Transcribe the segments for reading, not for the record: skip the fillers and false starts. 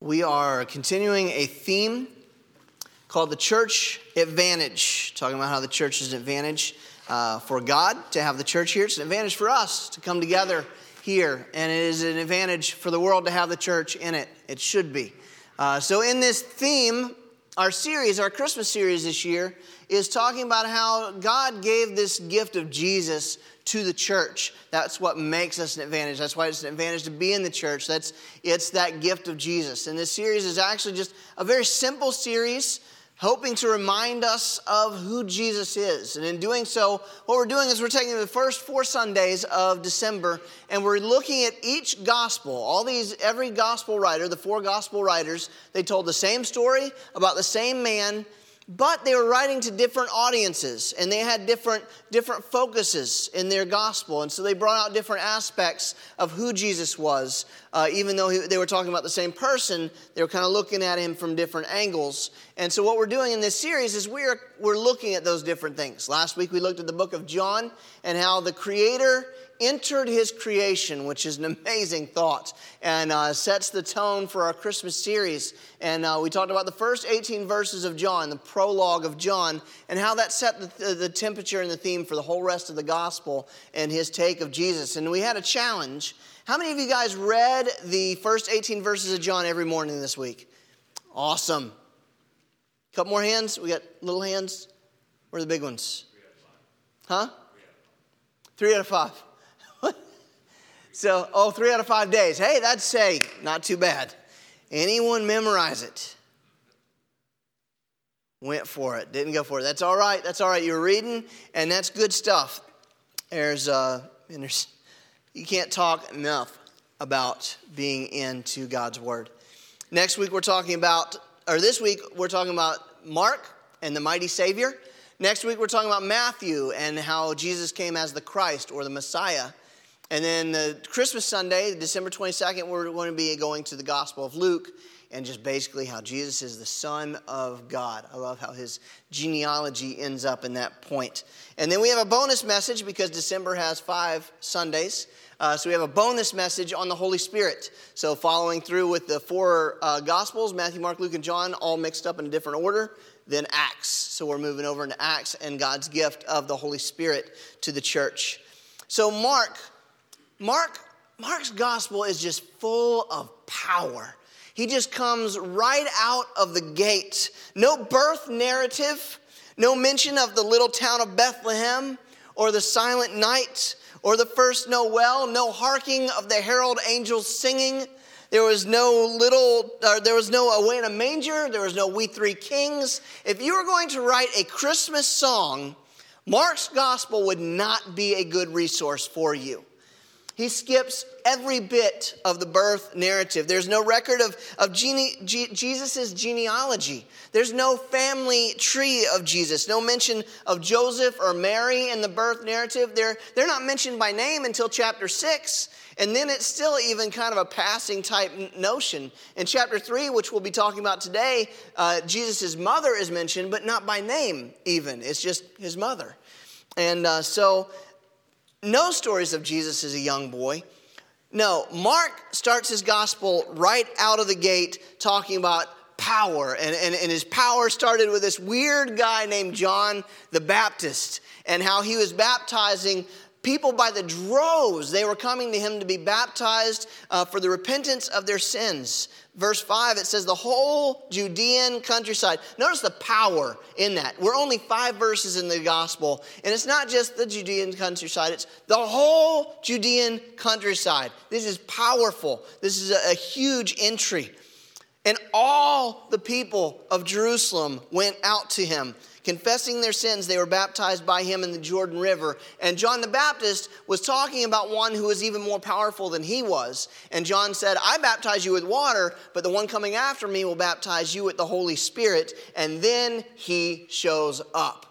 We are continuing a theme called the Church Advantage, talking about how the church is an advantage for God to have the church here. It's an advantage for us to come together here, and it is an advantage for the world to have the church in it. It should be. So in this theme, our Christmas series this year, is talking about how God gave this gift of Jesus to the church. That's what makes us an advantage. That's why it's an advantage to be in the church. It's that gift of Jesus. And this series is actually just a very simple series, hoping to remind us of who Jesus is. And in doing so, what we're doing is we're taking the first 4 Sundays of December, and we're looking at each gospel. Every gospel writer, the 4 gospel writers, they told the same story about the same man, but they were writing to different audiences, and they had different focuses in their gospel. And so they brought out different aspects of who Jesus was. Even though they were talking about the same person, they were kind of looking at him from different angles. And so what we're doing in this series is we're looking at those different things. Last week we looked at the book of John and how the Creator entered his creation, which is an amazing thought, and sets the tone for our Christmas series. And we talked about the first 18 verses of John, the prologue of John, and how that set the temperature and the theme for the whole rest of the gospel and his take of Jesus. And we had a challenge. How many of you guys read the first 18 verses of John every morning this week? Awesome. Couple more hands? We got little hands? Where are the big ones? 3 out of 5. Huh? 3 out of 5. So, 3 out of 5 days. Hey, that's not too bad. Anyone memorize it? Went for it. Didn't go for it. That's all right. That's all right. You're reading, and that's good stuff. You can't talk enough about being into God's Word. This week we're talking about Mark and the mighty Savior. Next week we're talking about Matthew and how Jesus came as the Christ or the Messiah. And then the Christmas Sunday, December 22nd, we're going to be going to the Gospel of Luke and just basically how Jesus is the Son of God. I love how his genealogy ends up in that point. And then we have a bonus message because December has 5 Sundays. So we have a bonus message on the Holy Spirit. So following through with the 4 Gospels, Matthew, Mark, Luke, and John, all mixed up in a different order, then Acts. So we're moving over into Acts and God's gift of the Holy Spirit to the church. So Mark's gospel is just full of power. He just comes right out of the gate. No birth narrative, no mention of the little town of Bethlehem or the silent night or the first Noel, no harking of the herald angels singing. There was no away in a manger. There was no we 3 kings. If you were going to write a Christmas song, Mark's gospel would not be a good resource for you. He skips every bit of the birth narrative. There's no record of Jesus' genealogy. There's no family tree of Jesus. No mention of Joseph or Mary in the birth narrative. They're not mentioned by name until chapter 6. And then it's still even kind of a passing type notion. In chapter 3, which we'll be talking about today, Jesus' mother is mentioned, but not by name even. It's just his mother. And so no stories of Jesus as a young boy. No, Mark starts his gospel right out of the gate talking about power. And his power started with this weird guy named John the Baptist and how he was baptizing people by the droves. They were coming to him to be baptized for the repentance of their sins. Verse 5, it says the whole Judean countryside. Notice the power in that. We're only 5 verses in the gospel. And it's not just the Judean countryside. It's the whole Judean countryside. This is powerful. This is a huge entry. And all the people of Jerusalem went out to him. Confessing their sins, they were baptized by him in the Jordan River. And John the Baptist was talking about one who was even more powerful than he was. And John said, I baptize you with water, but the one coming after me will baptize you with the Holy Spirit. And then he shows up.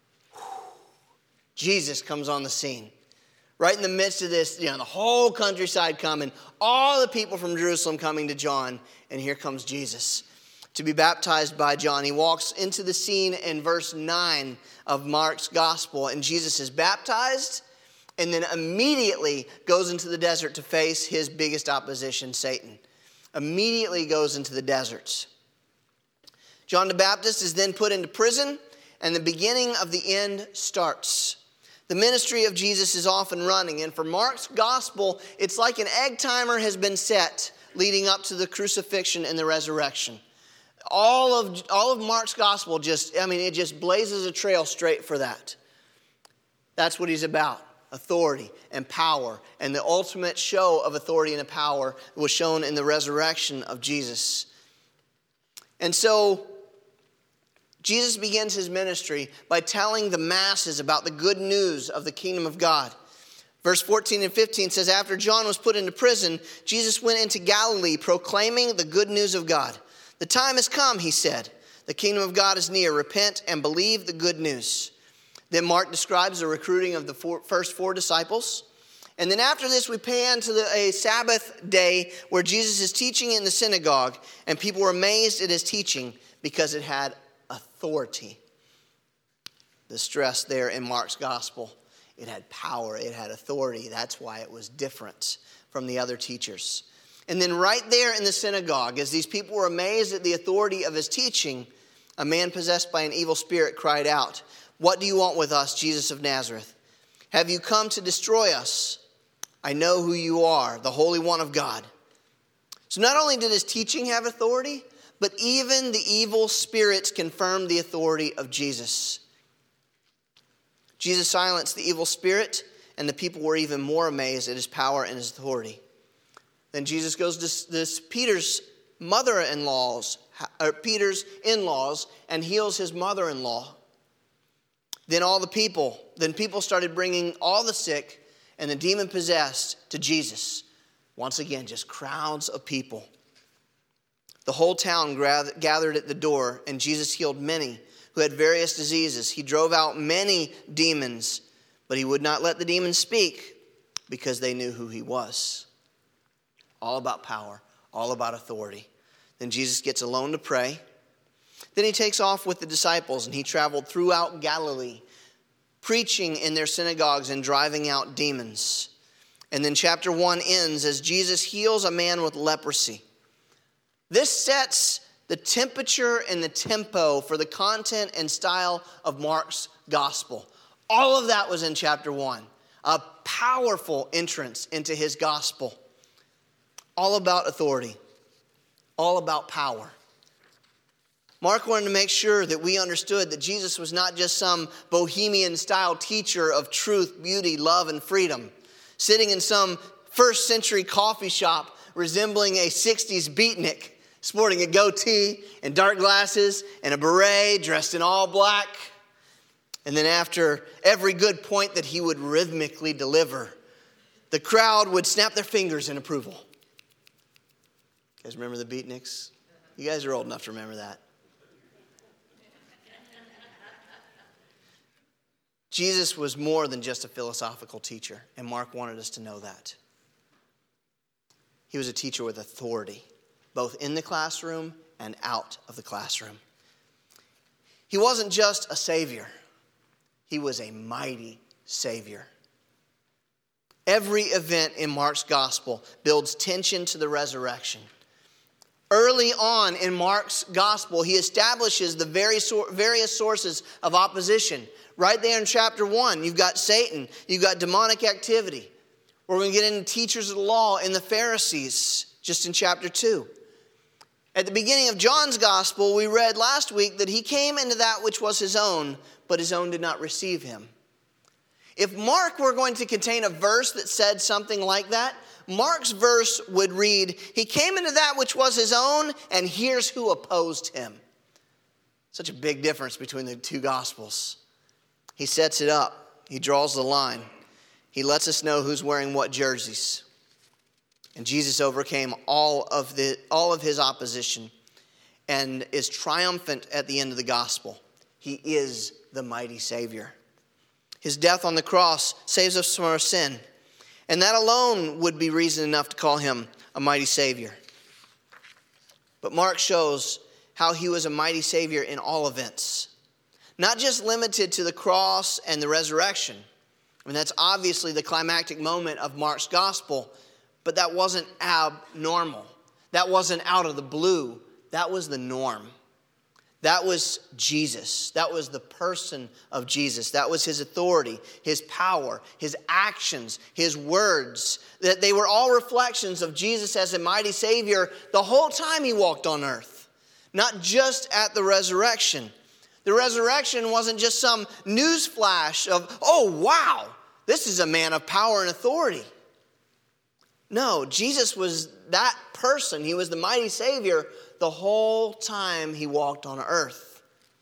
Jesus comes on the scene. Right in the midst of this, the whole countryside coming, all the people from Jerusalem coming to John. And here comes Jesus to be baptized by John. He walks into the scene in verse 9 of Mark's gospel, and Jesus is baptized and then immediately goes into the desert to face his biggest opposition, Satan. immediately goes into the deserts. John the Baptist is then put into prison, and the beginning of the end starts. The ministry of Jesus is off and running, and for Mark's gospel, it's like an egg timer has been set leading up to the crucifixion and the resurrection. All of Mark's gospel it just blazes a trail straight for that. That's what he's about. Authority and power. And the ultimate show of authority and power was shown in the resurrection of Jesus. And so Jesus begins his ministry by telling the masses about the good news of the kingdom of God. Verse 14 and 15 says, after John was put into prison, Jesus went into Galilee proclaiming the good news of God. The time has come, he said. The kingdom of God is near. Repent and believe the good news. Then Mark describes the recruiting of the first 4 disciples. And then after this, we pan to a Sabbath day where Jesus is teaching in the synagogue. And people were amazed at his teaching because it had authority. The stress there in Mark's gospel. It had power. It had authority. That's why it was different from the other teachers. And then right there in the synagogue, as these people were amazed at the authority of his teaching, a man possessed by an evil spirit cried out, what do you want with us, Jesus of Nazareth? Have you come to destroy us? I know who you are, the Holy One of God. So not only did his teaching have authority, but even the evil spirits confirmed the authority of Jesus. Jesus silenced the evil spirit, and the people were even more amazed at his power and his authority. Then Jesus goes to Peter's in-laws, and heals his mother-in-law. Then people started bringing all the sick and the demon-possessed to Jesus. Once again, just crowds of people. The whole town gathered at the door, and Jesus healed many who had various diseases. He drove out many demons, but he would not let the demons speak because they knew who he was. All about power, all about authority. Then Jesus gets alone to pray. Then he takes off with the disciples, and he traveled throughout Galilee, preaching in their synagogues and driving out demons. And then chapter 1 ends as Jesus heals a man with leprosy. This sets the temperature and the tempo for the content and style of Mark's gospel. All of that was in chapter 1. A powerful entrance into his gospel. All about authority. All about power. Mark wanted to make sure that we understood that Jesus was not just some bohemian-style teacher of truth, beauty, love, and freedom, sitting in some first-century coffee shop resembling a 60s beatnik, sporting a goatee and dark glasses and a beret, dressed in all black. And then after every good point that he would rhythmically deliver, the crowd would snap their fingers in approval. You guys remember the beatniks? You guys are old enough to remember that. Jesus was more than just a philosophical teacher, and Mark wanted us to know that. He was a teacher with authority, both in the classroom and out of the classroom. He wasn't just a savior. He was a mighty savior. Every event in Mark's gospel builds tension to the resurrection. Early on in Mark's gospel, he establishes the various sources of opposition. Right there in chapter 1, you've got Satan, you've got demonic activity. We're going to get into teachers of the law and the Pharisees just in chapter 2. At the beginning of John's gospel, we read last week that he came into that which was his own, but his own did not receive him. If Mark were going to contain a verse that said something like that, Mark's verse would read, he came into that which was his own, and here's who opposed him. Such a big difference between the two gospels. He sets it up. He draws the line. He lets us know who's wearing what jerseys. And Jesus overcame all of his opposition and is triumphant at the end of the gospel. He is the mighty Savior. His death on the cross saves us from our sin. And that alone would be reason enough to call him a mighty Savior. But Mark shows how he was a mighty Savior in all events. Not just limited to the cross and the resurrection. I mean, that's obviously the climactic moment of Mark's gospel, but that wasn't abnormal. That wasn't out of the blue. That was the norm. That was Jesus. That was the person of Jesus. That was his authority, his power, his actions, his words. That they were all reflections of Jesus as a mighty Savior the whole time he walked on earth, not just at the resurrection. The resurrection wasn't just some news flash of, oh, wow, this is a man of power and authority. No, Jesus was that person. He was the mighty Savior the whole time he walked on earth.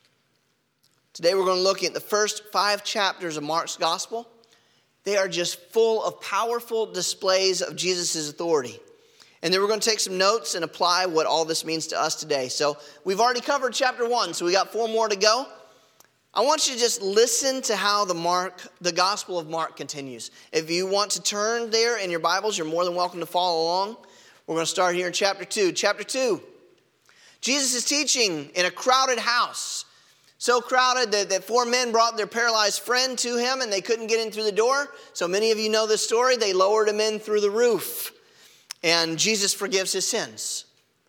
Today we're going to look at the first 5 chapters of Mark's gospel. They are just full of powerful displays of Jesus' authority. And then we're going to take some notes and apply what all this means to us today. So we've already covered chapter 1, so we got 4 more to go. I want you to just listen to how the Gospel of Mark continues. If you want to turn there in your Bibles, you're more than welcome to follow along. We're going to start here in chapter 2. Chapter 2, Jesus is teaching in a crowded house. So crowded that 4 men brought their paralyzed friend to him and they couldn't get in through the door. So many of you know this story. They lowered him in through the roof. And Jesus forgives his sins,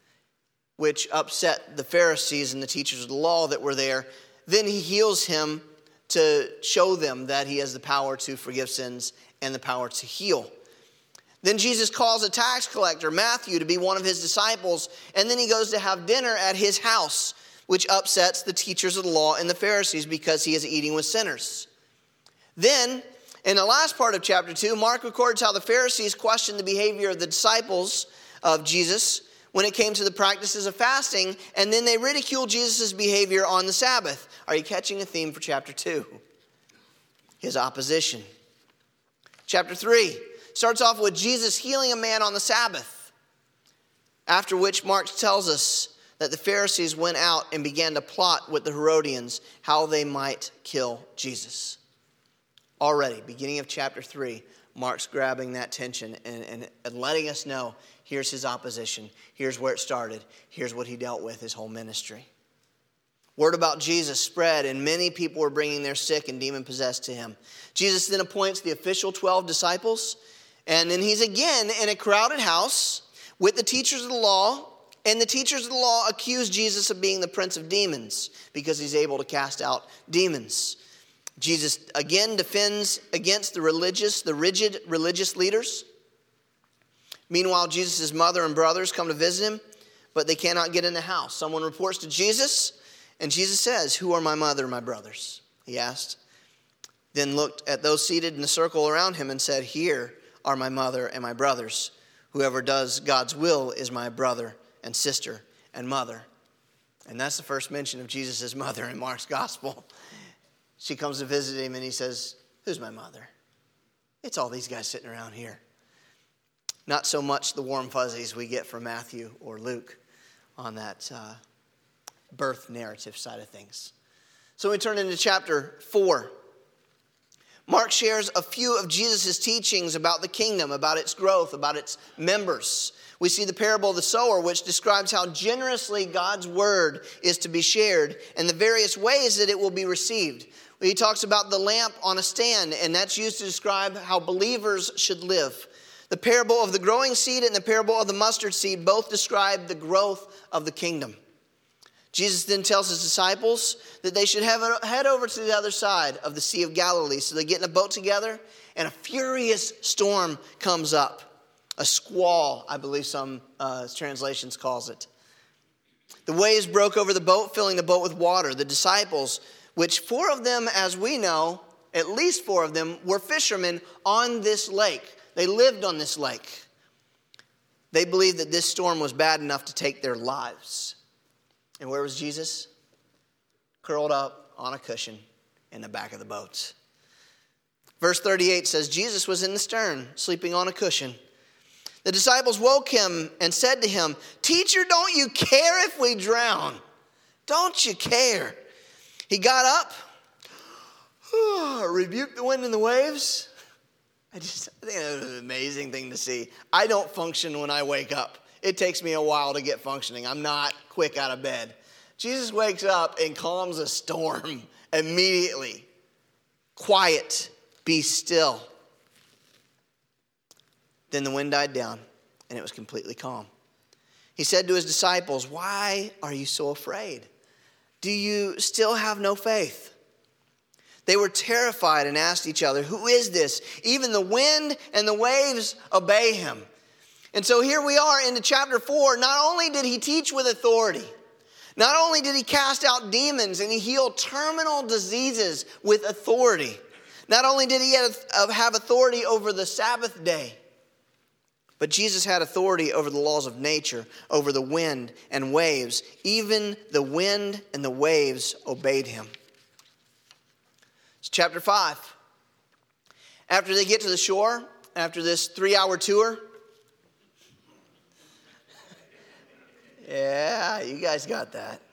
which upset the Pharisees and the teachers of the law that were there. Then he heals him to show them that he has the power to forgive sins and the power to heal. Then Jesus calls a tax collector, Matthew, to be one of his disciples. And then he goes to have dinner at his house, which upsets the teachers of the law and the Pharisees because he is eating with sinners. Then, in the last part of chapter 2, Mark records how the Pharisees questioned the behavior of the disciples of Jesus when it came to the practices of fasting, and then they ridiculed Jesus' behavior on the Sabbath. Are you catching a theme for chapter 2? His opposition. Chapter 3 starts off with Jesus healing a man on the Sabbath, after which Mark tells us that the Pharisees went out and began to plot with the Herodians how they might kill Jesus. Already, beginning of chapter 3, Mark's grabbing that tension and letting us know, here's his opposition. Here's where it started. Here's what he dealt with his whole ministry. Word about Jesus spread, and many people were bringing their sick and demon-possessed to him. Jesus then appoints the official 12 disciples, and then he's again in a crowded house with the teachers of the law, and the teachers of the law accuse Jesus of being the prince of demons because he's able to cast out demons. Jesus again defends against the rigid religious leaders. Meanwhile, Jesus' mother and brothers come to visit him, but they cannot get in the house. Someone reports to Jesus, and Jesus says, "Who are my mother and my brothers?" he asked. Then looked at those seated in the circle around him and said, "Here are my mother and my brothers. Whoever does God's will is my brother and sister and mother." And that's the first mention of Jesus' mother in Mark's gospel. She comes to visit him and he says, "Who's my mother?" It's all these guys sitting around here. Not so much the warm fuzzies we get from Matthew or Luke on that birth narrative side of things. So we turn into chapter 4. Mark shares a few of Jesus' teachings about the kingdom, about its growth, about its members. We see the parable of the sower, which describes how generously God's word is to be shared and the various ways that it will be received. He talks about the lamp on a stand, and that's used to describe how believers should live. The parable of the growing seed and the parable of the mustard seed both describe the growth of the kingdom. Jesus then tells his disciples that they should head over to the other side of the Sea of Galilee. So they get in a boat together, and a furious storm comes up. A squall, I believe some translations calls it. The waves broke over the boat, filling the boat with water. The disciples, which 4 of them, as we know, at least 4 of them, were fishermen on this lake. They lived on this lake. They believed that this storm was bad enough to take their lives. And where was Jesus? Curled up on a cushion in the back of the boat. Verse 38 says, Jesus was in the stern, sleeping on a cushion. The disciples woke him and said to him, "Teacher, don't you care if we drown? Don't you care?" He got up, rebuked the wind and the waves. I think that was an amazing thing to see. I don't function when I wake up. It takes me a while to get functioning. I'm not quick out of bed. Jesus wakes up and calms a storm immediately. Quiet, be still. Then the wind died down and it was completely calm. He said to his disciples, "Why are you so afraid? Do you still have no faith?" They were terrified and asked each other, "Who is this? Even the wind and the waves obey him." And so here we are into chapter 4. Not only did he teach with authority, not only did he cast out demons and he healed terminal diseases with authority, not only did he have authority over the Sabbath day, but Jesus had authority over the laws of nature, over the wind and waves. Even the wind and the waves obeyed him. It's chapter 5. After they get to the shore, after this 3-hour tour, yeah, you guys got that.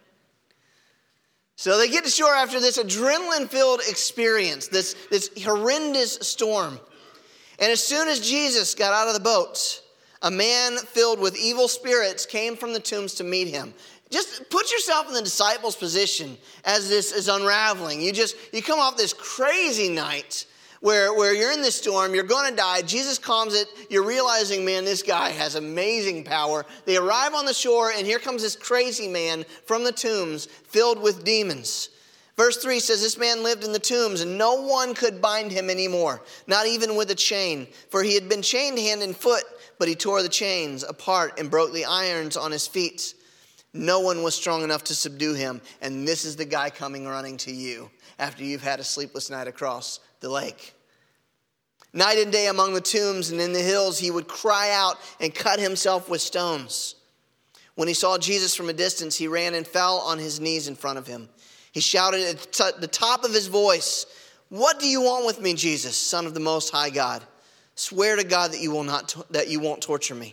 So they get to shore after this adrenaline-filled experience, this horrendous storm. And as soon as Jesus got out of the boat, a man filled with evil spirits came from the tombs to meet him. Just put yourself in the disciples' position as this is unraveling. You come off this crazy night where you're in this storm, you're going to die. Jesus calms it. You're realizing, man, this guy has amazing power. They arrive on the shore, and here comes this crazy man from the tombs filled with demons. Verse 3 says, this man lived in the tombs, and no one could bind him anymore, not even with a chain. For he had been chained hand and foot, but he tore the chains apart and broke the irons on his feet. No one was strong enough to subdue him. And this is the guy coming running to you after you've had a sleepless night across the lake. Night and day among the tombs and in the hills, he would cry out and cut himself with stones. When he saw Jesus from a distance, he ran and fell on his knees in front of him. He shouted at the top of his voice, "What do you want with me, Jesus, Son of the Most High God? Swear to God that you won't torture me."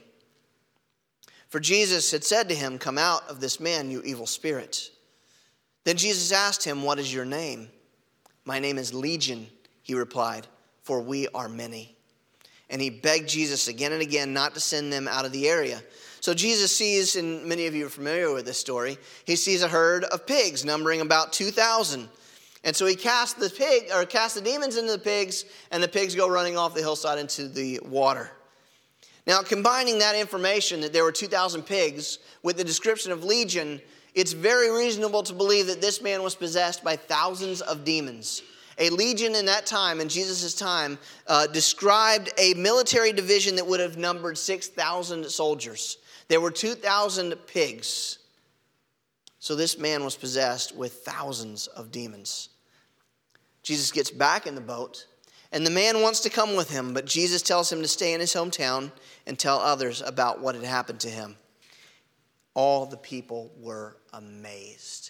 For Jesus had said to him, "Come out of this man, you evil spirit." Then Jesus asked him, "What is your name?" "My name is Legion," he replied, "for we are many." And he begged Jesus again and again not to send them out of the area. So Jesus sees, and many of you are familiar with this story, he sees a herd of pigs numbering about 2,000. And so he casts the demons into the pigs, and the pigs go running off the hillside into the water. Now, combining that information that there were 2,000 pigs with the description of Legion, it's very reasonable to believe that this man was possessed by thousands of demons. A legion in that time, in Jesus' time, described a military division that would have numbered 6,000 soldiers. There were 2,000 pigs. So this man was possessed with thousands of demons. Jesus gets back in the boat, and the man wants to come with him, but Jesus tells him to stay in his hometown and tell others about what had happened to him. All the people were amazed.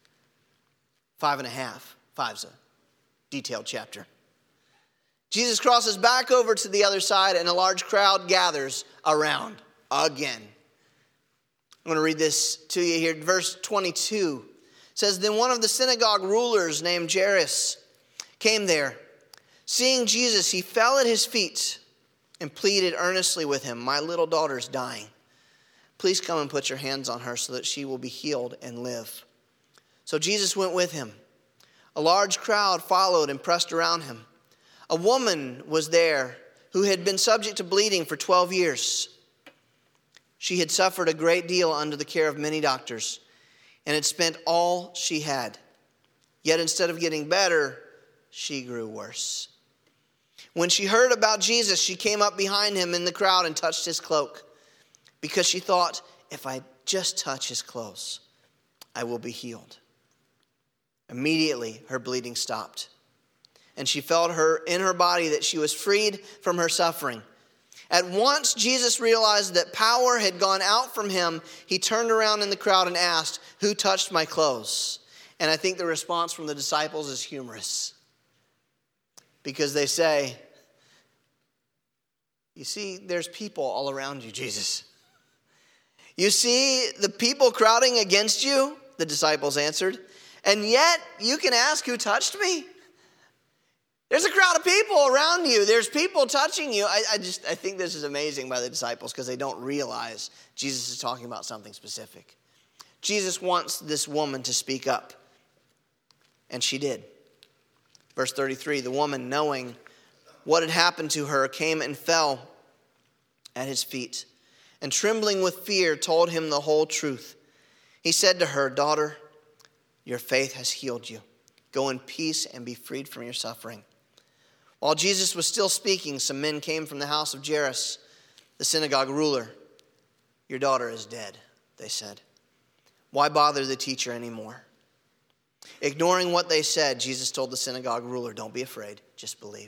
5.5. 5's a detailed chapter. Jesus crosses back over to the other side, and a large crowd gathers around again. I'm going to read this to you here. Verse 22 says, Then one of the synagogue rulers named Jairus came there. Seeing Jesus, he fell at his feet and pleaded earnestly with him, "My little daughter's dying. Please come and put your hands on her so that she will be healed and live." So Jesus went with him. A large crowd followed and pressed around him. A woman was there who had been subject to bleeding for 12 years. She had suffered a great deal under the care of many doctors and had spent all she had. Yet instead of getting better, she grew worse. When she heard about Jesus, she came up behind him in the crowd and touched his cloak, because she thought, if I just touch his clothes, I will be healed. Immediately, her bleeding stopped, and she felt in her body that she was freed from her suffering. At once, Jesus realized that power had gone out from him. He turned around in the crowd and asked, "Who touched my clothes?" And I think the response from the disciples is humorous, because they say, "You see, there's people all around you, Jesus. You see the people crowding against you?" The disciples answered. "And yet you can ask, 'Who touched me?' There's a crowd of people around you. There's people touching you." I think this is amazing by the disciples, because they don't realize Jesus is talking about something specific. Jesus wants this woman to speak up, and she did. Verse 33, the woman, knowing what had happened to her, came and fell at his feet and trembling with fear told him the whole truth. He said to her, "Daughter, your faith has healed you. Go in peace and be freed from your suffering." While Jesus was still speaking, some men came from the house of Jairus, the synagogue ruler. "Your daughter is dead," they said. "Why bother the teacher anymore?" Ignoring what they said, Jesus told the synagogue ruler, "Don't be afraid, just believe."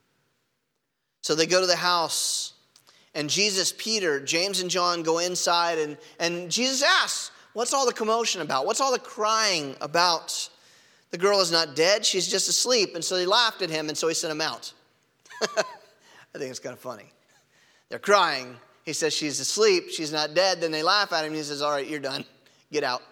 So they go to the house, and Jesus, Peter, James, and John go inside, and Jesus asks, "What's all the commotion about? What's all the crying about? The girl is not dead, she's just asleep." And so they laughed at him, and so he sent them out. I think it's kind of funny. They're crying. He says she's asleep, she's not dead. Then they laugh at him, and he says, "All right, you're done. Get out."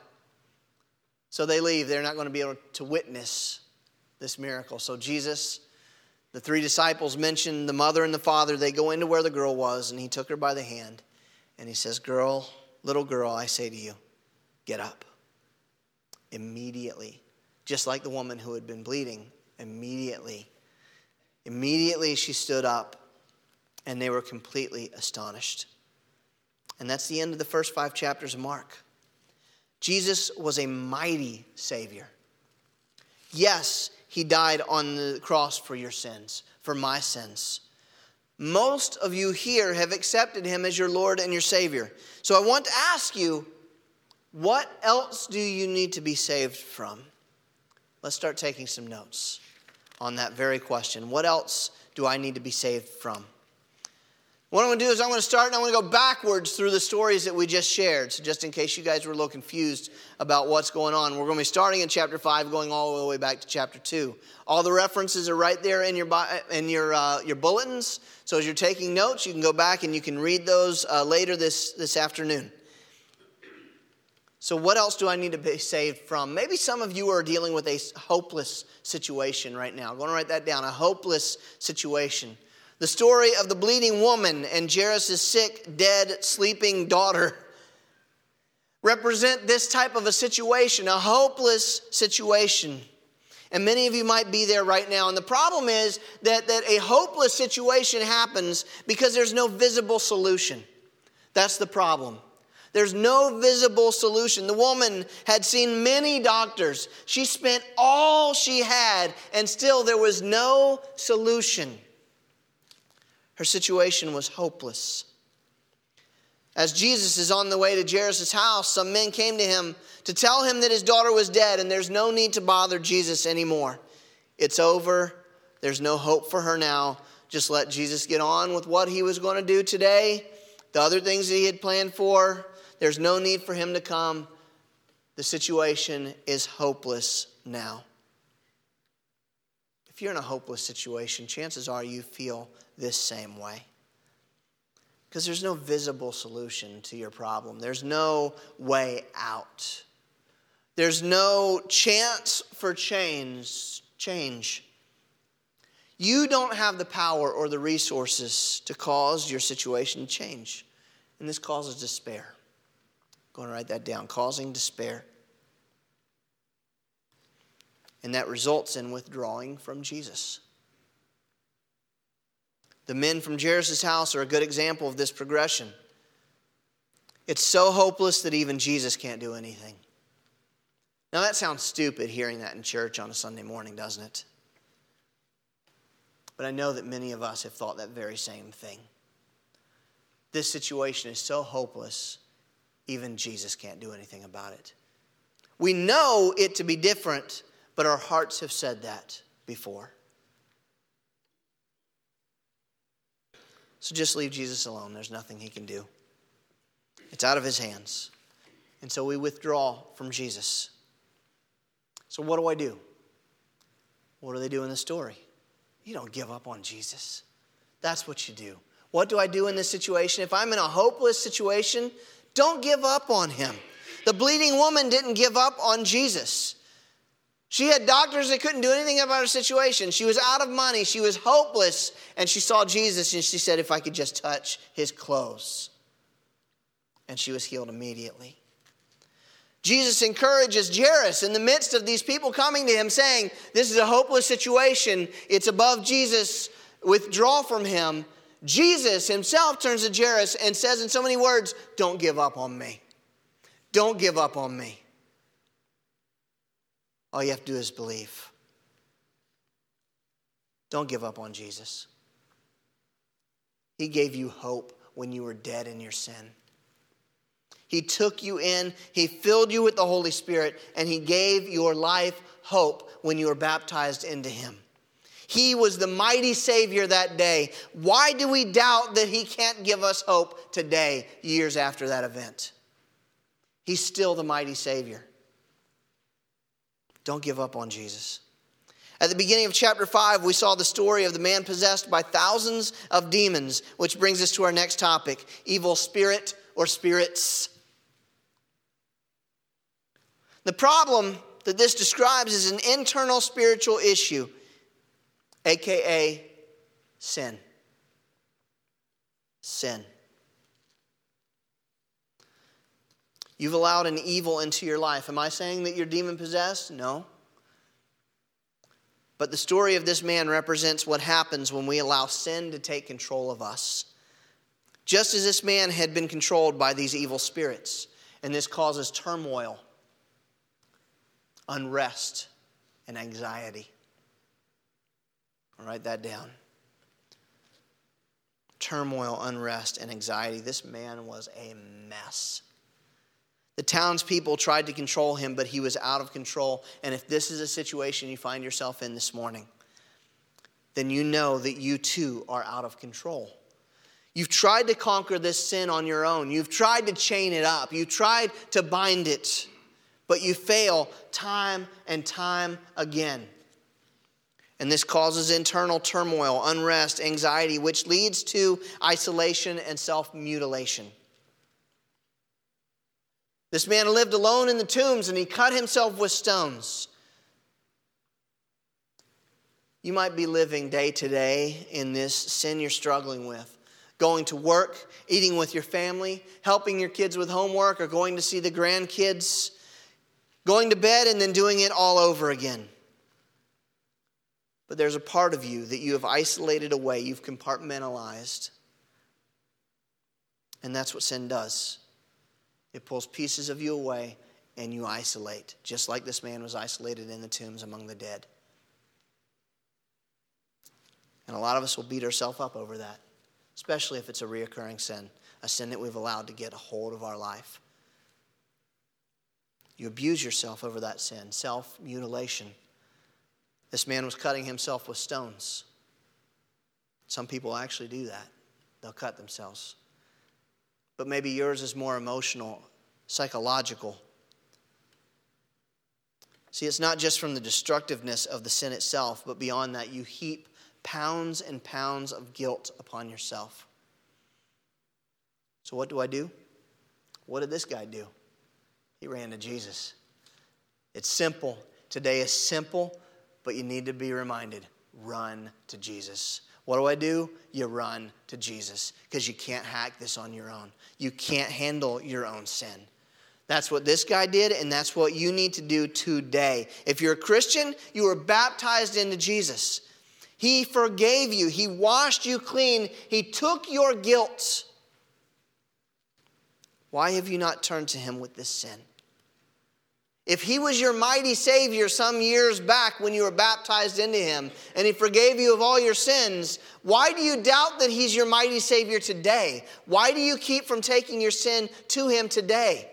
So they leave. They're not going to be able to witness this miracle. So Jesus, the three disciples mentioned the mother and the father. They go into where the girl was, and he took her by the hand. And he says, "Girl, little girl, I say to you, get up." Immediately, just like the woman who had been bleeding, immediately she stood up, and they were completely astonished. And that's the end of the first 5 chapters of Mark. Jesus was a mighty Savior. Yes, he died on the cross for your sins, for my sins. Most of you here have accepted him as your Lord and your Savior. So I want to ask you, what else do you need to be saved from? Let's start taking some notes on that very question. What else do I need to be saved from? What I'm going to do is I'm going to start and I'm going to go backwards through the stories that we just shared. So just in case you guys were a little confused about what's going on, we're going to be starting in chapter 5, going all the way back to chapter 2. All the references are right there in your bulletins. So as you're taking notes, you can go back and you can read those later this afternoon. So what else do I need to be saved from? Maybe some of you are dealing with a hopeless situation right now. I'm going to write that down, a hopeless situation. The story of the bleeding woman and Jairus' sick, dead, sleeping daughter represent this type of a situation, a hopeless situation. And many of you might be there right now. And the problem is that a hopeless situation happens because there's no visible solution. That's the problem. There's no visible solution. The woman had seen many doctors. She spent all she had, and still there was no solution. Her situation was hopeless. As Jesus is on the way to Jairus' house, some men came to him to tell him that his daughter was dead and there's no need to bother Jesus anymore. It's over. There's no hope for her now. Just let Jesus get on with what he was going to do today, the other things that he had planned for. There's no need for him to come. The situation is hopeless now. If you're in a hopeless situation, chances are you feel this same way. Because there's no visible solution to your problem. There's no way out. There's no chance for change. You don't have the power or the resources to cause your situation to change. And this causes despair. I'm going to write that down. Causing despair. And that results in withdrawing from Jesus. The men from Jairus' house are a good example of this progression. It's so hopeless that even Jesus can't do anything. Now that sounds stupid hearing that in church on a Sunday morning, doesn't it? But I know that many of us have thought that very same thing. This situation is so hopeless, even Jesus can't do anything about it. We know it to be different, but our hearts have said that before. So just leave Jesus alone. There's nothing he can do. It's out of his hands. And so we withdraw from Jesus. So what do I do? What do they do in the story? You don't give up on Jesus. That's what you do. What do I do in this situation? If I'm in a hopeless situation, don't give up on him. The bleeding woman didn't give up on Jesus. She had doctors that couldn't do anything about her situation. She was out of money. She was hopeless. And she saw Jesus and she said, if I could just touch his clothes. And she was healed immediately. Jesus encourages Jairus in the midst of these people coming to him saying, this is a hopeless situation. It's above Jesus. Withdraw from him. Jesus himself turns to Jairus and says in so many words, don't give up on me. Don't give up on me. All you have to do is believe. Don't give up on Jesus. He gave you hope when you were dead in your sin. He took you in, he filled you with the Holy Spirit, and he gave your life hope when you were baptized into him. He was the mighty Savior that day. Why do we doubt that he can't give us hope today, years after that event? He's still the mighty Savior. Don't give up on Jesus. At the beginning of chapter 5, we saw the story of the man possessed by thousands of demons, which brings us to our next topic, evil spirit or spirits. The problem that this describes is an internal spiritual issue, aka sin. Sin. You've allowed an evil into your life. Am I saying that you're demon possessed? No. But the story of this man represents what happens when we allow sin to take control of us. Just as this man had been controlled by these evil spirits, and this causes turmoil, unrest, and anxiety. I'll write that down. Turmoil, unrest, and anxiety. This man was a mess. The townspeople tried to control him, but he was out of control. And if this is a situation you find yourself in this morning, then you know that you too are out of control. You've tried to conquer this sin on your own. You've tried to chain it up. You've tried to bind it, but you fail time and time again. And this causes internal turmoil, unrest, anxiety, which leads to isolation and self-mutilation. This man lived alone in the tombs, and he cut himself with stones. You might be living day to day in this sin you're struggling with. Going to work, eating with your family, helping your kids with homework, or going to see the grandkids. Going to bed and then doing it all over again. But there's a part of you that you have isolated away. You've compartmentalized. And that's what sin does. It pulls pieces of you away and you isolate, just like this man was isolated in the tombs among the dead. And a lot of us will beat ourselves up over that, especially if it's a reoccurring sin, a sin that we've allowed to get a hold of our life. You abuse yourself over that sin, self-mutilation. This man was cutting himself with stones. Some people actually do that. They'll cut themselves. But maybe yours is more emotional, psychological. See, it's not just from the destructiveness of the sin itself, but beyond that, you heap pounds and pounds of guilt upon yourself. So what do I do? What did this guy do? He ran to Jesus. It's simple. Today is simple, but you need to be reminded. Run to Jesus. What do? You run to Jesus, because you can't hack this on your own. You can't handle your own sin. That's what this guy did, and that's what you need to do today. If you're a Christian, you were baptized into Jesus. He forgave you. He washed you clean. He took your guilt. Why have you not turned to him with this sin? If he was your mighty Savior some years back when you were baptized into him, and he forgave you of all your sins, why do you doubt that he's your mighty Savior today? Why do you keep from taking your sin to him today?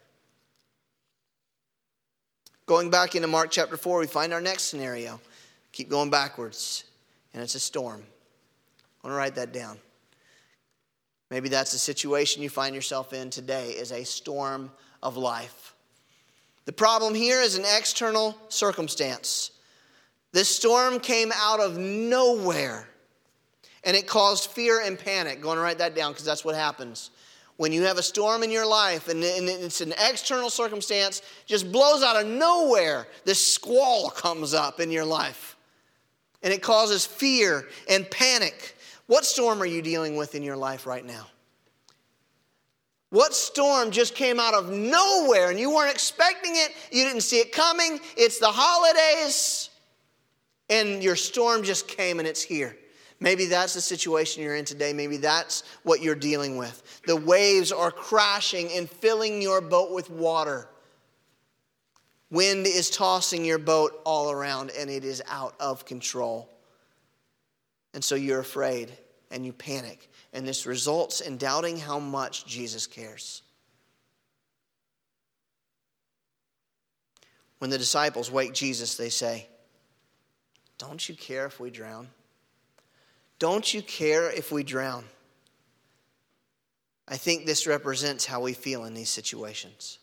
Going back into Mark chapter 4, we find our next scenario. Keep going backwards, and it's a storm. I want to write that down. Maybe that's the situation you find yourself in today, is a storm of life. The problem here is an external circumstance. This storm came out of nowhere, and it caused fear and panic. Go and write that down, because that's what happens. When you have a storm in your life, and it's an external circumstance, just blows out of nowhere, this squall comes up in your life, and it causes fear and panic. What storm are you dealing with in your life right now? What storm just came out of nowhere and you weren't expecting it? You didn't see it coming. It's the holidays and your storm just came and it's here. Maybe that's the situation you're in today. Maybe that's what you're dealing with. The waves are crashing and filling your boat with water. Wind is tossing your boat all around, and it is out of control. And so you're afraid and you panic. And this results in doubting how much Jesus cares. When the disciples wake Jesus, they say, "Don't you care if we drown? Don't you care if we drown?" I think this represents how we feel in these situations.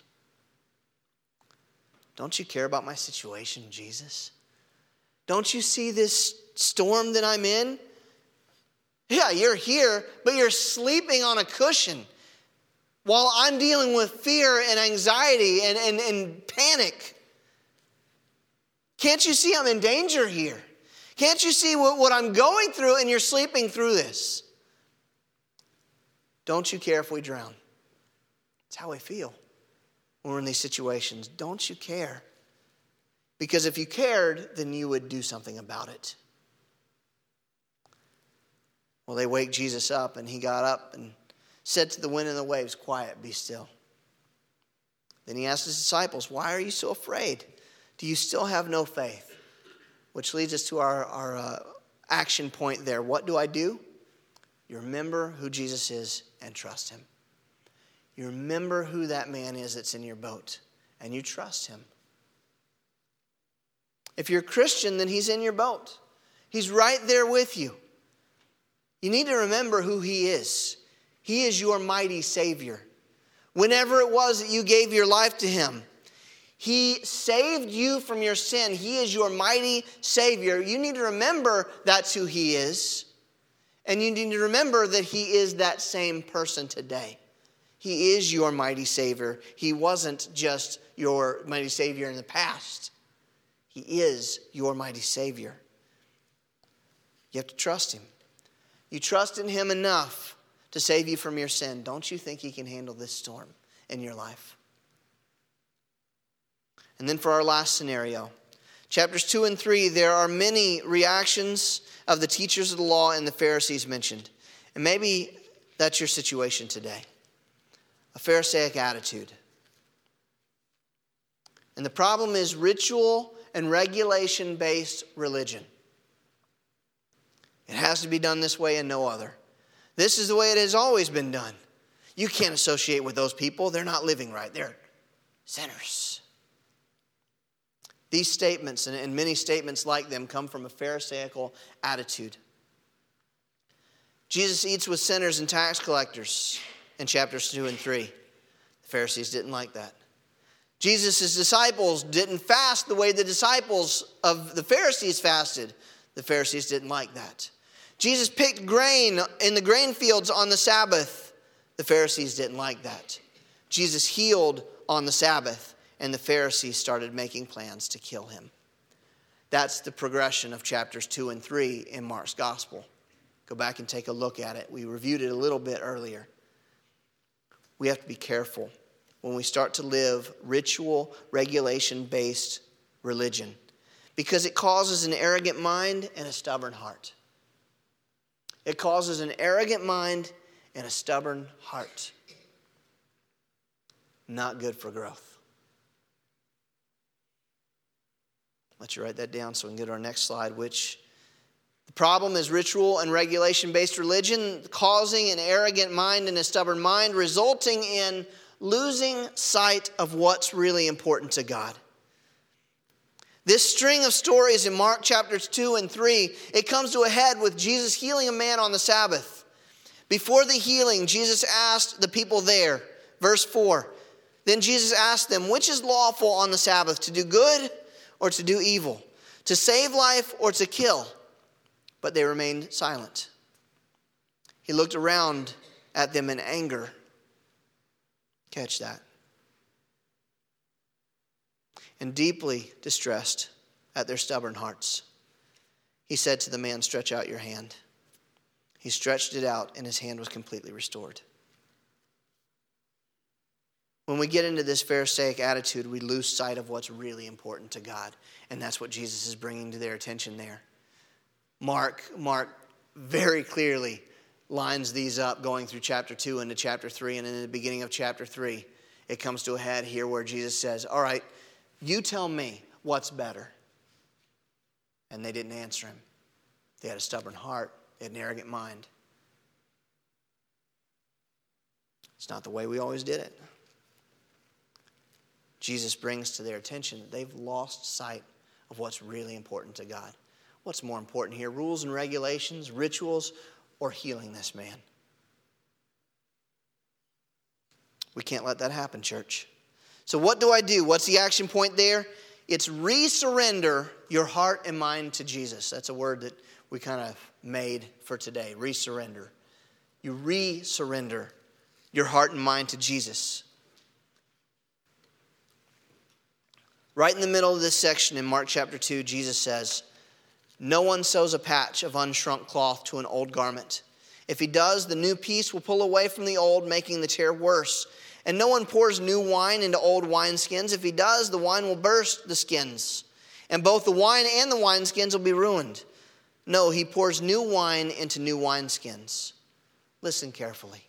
Don't you care about my situation, Jesus? Don't you see this storm that I'm in? Yeah, you're here, but you're sleeping on a cushion while I'm dealing with fear and anxiety and panic. Can't you see I'm in danger here? Can't you see what I'm going through, and you're sleeping through this? Don't you care if we drown? It's how we feel when we're in these situations. Don't you care? Because if you cared, then you would do something about it. Well, they wake Jesus up, and he got up and said to the wind and the waves, "Quiet, be still." Then he asked his disciples, "Why are you so afraid? Do you still have no faith?" Which leads us to our action point there. What do I do? You remember who Jesus is and trust him. You remember who that man is that's in your boat, and you trust him. If you're a Christian, then he's in your boat. He's right there with you. You need to remember who he is. He is your mighty Savior. Whenever it was that you gave your life to him, he saved you from your sin. He is your mighty Savior. You need to remember that's who he is. And you need to remember that he is that same person today. He is your mighty Savior. He wasn't just your mighty Savior in the past. He is your mighty Savior. You have to trust him. You trust in him enough to save you from your sin. Don't you think he can handle this storm in your life? And then for our last scenario, chapters 2 and 3, there are many reactions of the teachers of the law and the Pharisees mentioned. And maybe that's your situation today. A Pharisaic attitude. And the problem is ritual and regulation-based religion. It has to be done this way and no other. This is the way it has always been done. You can't associate with those people. They're not living right. They're sinners. These statements and many statements like them come from a Pharisaical attitude. Jesus eats with sinners and tax collectors in chapters 2 and 3. The Pharisees didn't like that. Jesus' disciples didn't fast the way the disciples of the Pharisees fasted. The Pharisees didn't like that. Jesus picked grain in the grain fields on the Sabbath. The Pharisees didn't like that. Jesus healed on the Sabbath, and the Pharisees started making plans to kill him. That's the progression of chapters 2 and 3 in Mark's gospel. Go back and take a look at it. We reviewed it a little bit earlier. We have to be careful when we start to live ritual, regulation-based religion, because it causes an arrogant mind and a stubborn heart. It causes an arrogant mind and a stubborn heart. Not good for growth. Let you write that down so we can go to our next slide, which the problem is ritual and regulation-based religion, causing an arrogant mind and a stubborn mind, resulting in losing sight of what's really important to God. This string of stories in Mark chapters 2 and 3, it comes to a head with Jesus healing a man on the Sabbath. Before the healing, Jesus asked the people there, verse 4, then Jesus asked them, which is lawful on the Sabbath, to do good or to do evil, to save life or to kill? But they remained silent. He looked around at them in anger. Catch that. And deeply distressed at their stubborn hearts, he said to the man, stretch out your hand. He stretched it out, and his hand was completely restored. When we get into this Pharisaic attitude, we lose sight of what's really important to God. And that's what Jesus is bringing to their attention there. Mark very clearly lines these up going through chapter 2 into chapter 3. And in the beginning of chapter 3, it comes to a head here where Jesus says, all right, you tell me what's better. And they didn't answer him. They had a stubborn heart. They had an arrogant mind. It's not the way we always did it. Jesus brings to their attention that they've lost sight of what's really important to God. What's more important here, rules and regulations, rituals, or healing this man? We can't let that happen, church. So what do I do? What's the action point there? It's resurrender your heart and mind to Jesus. That's a word that we kind of made for today, resurrender. You resurrender your heart and mind to Jesus. Right in the middle of this section in Mark chapter 2, Jesus says, no one sews a patch of unshrunk cloth to an old garment. If he does, the new piece will pull away from the old, making the tear worse. And no one pours new wine into old wineskins. If he does, the wine will burst the skins, and both the wine and the wineskins will be ruined. No, he pours new wine into new wineskins. Listen carefully.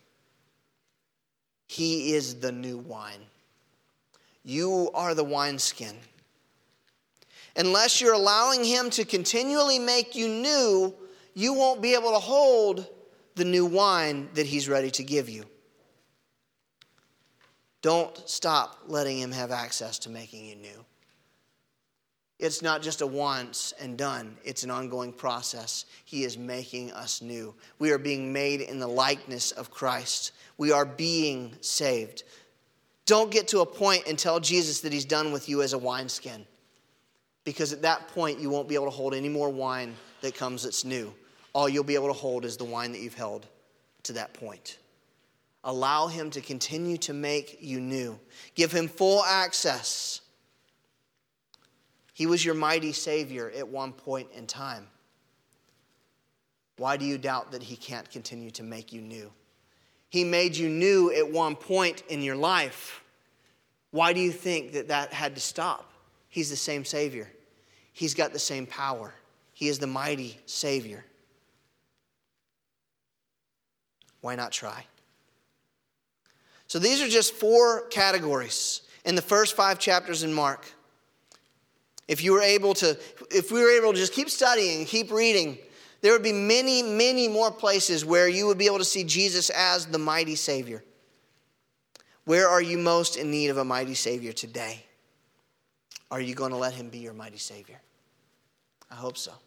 He is the new wine. You are the wineskin. Unless you're allowing him to continually make you new, you won't be able to hold the new wine that he's ready to give you. Don't stop letting him have access to making you new. It's not just a once and done. It's an ongoing process. He is making us new. We are being made in the likeness of Christ. We are being saved. Don't get to a point and tell Jesus that he's done with you as a wineskin. Because at that point, you won't be able to hold any more wine that comes that's new. All you'll be able to hold is the wine that you've held to that point. Allow him to continue to make you new. Give him full access. He was your mighty Savior at one point in time. Why do you doubt that he can't continue to make you new? He made you new at one point in your life. Why do you think that had to stop? He's the same Savior. He's got the same power. He is the mighty Savior. Why not try? So these are just 4 categories in the first 5 chapters in Mark. If we were able to just keep studying, keep reading, there would be many, many more places where you would be able to see Jesus as the mighty Savior. Where are you most in need of a mighty Savior today? Are you going to let him be your mighty Savior? I hope so.